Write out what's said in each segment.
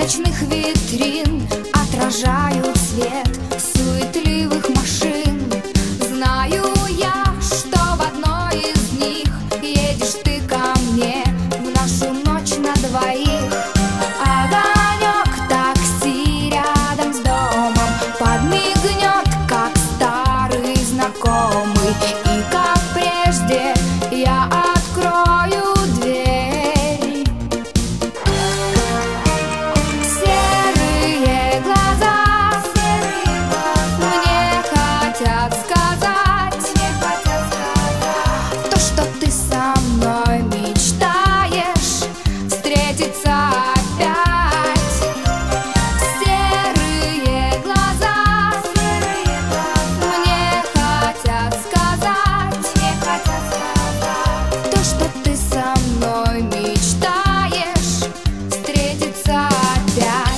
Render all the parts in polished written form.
ночных витрин отражают свет суетливых машин. Знаю я, что в одной из них едешь ты ко мне в нашу ночь на двоих. Огонек такси рядом с домом подмигнет, как старый знакомый, и как прежде я открою дверь. Серые глаза мне хотят сказать то, что ты со мной мечтаешь встретиться опять. Серые глаза мне хотят сказать то, что ты со мной мечтаешь встретиться опять.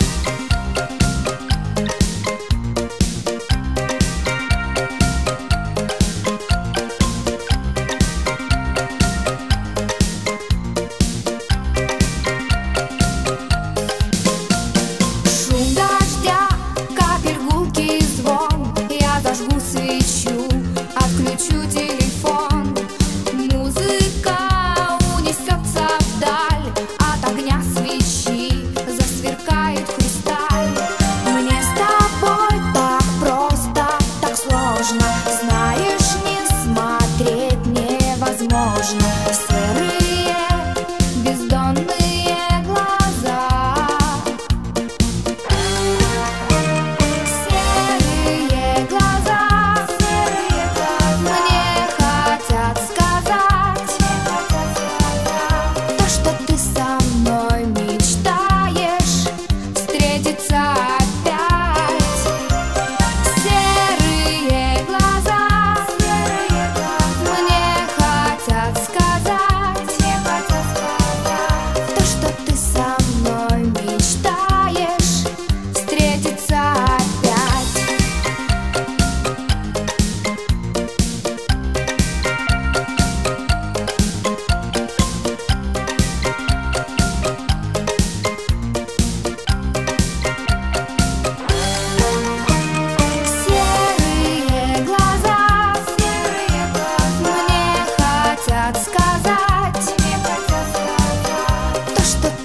Шум дождя, капель, гулкий звон. Я зажгу свечу, отключу телефон. Музыка унесется вдаль, от огня свечи засверкает хрусталь. Мне с тобой так просто, так сложно. Знаешь, не смотреть невозможно. Сырые, бездонные глаза. Серые глаза мне хотят сказать то, что ты со мной мечтаешь встретиться опять. Серые глаза мне хотят сказать то, что ты со мной мечтаешь встретиться опять. Серые глаза мне хотят сказать то, что